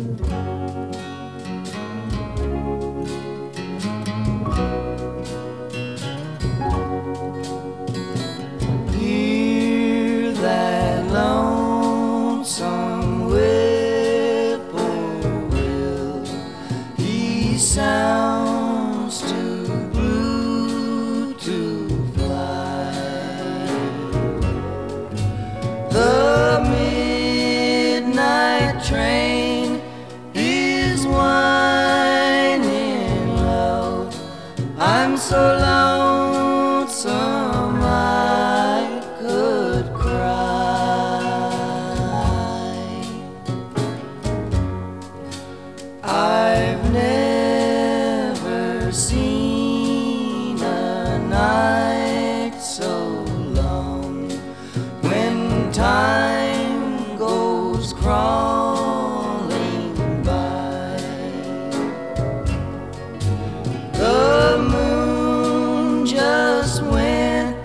Hear that lonesome whippoorwill, he sounds too blue to fly. The midnight train is whining low. I'm so lonesome I could cry. I've never seen a night so long when time goes crawling by. The moon just went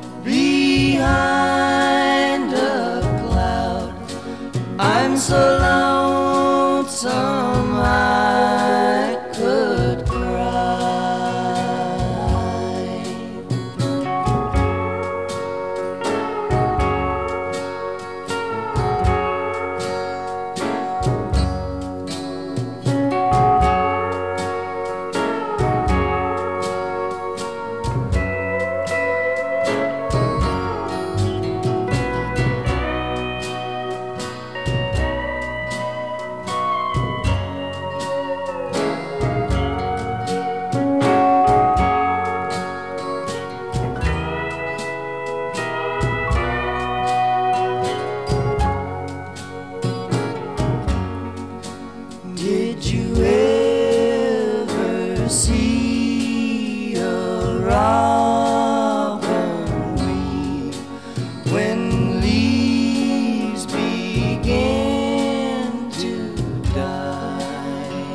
behind a cloud. I'm so lonesome I could cry. Did you ever see a robin weep when leaves began to die?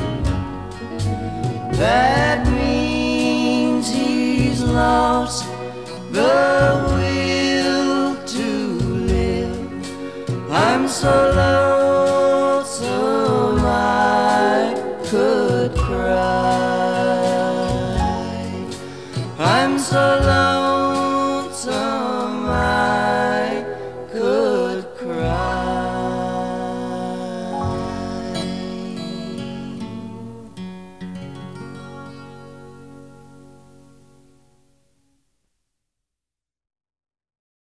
That means he's lost the will to live. I'm so lonesome I could cry. I'm so lonesome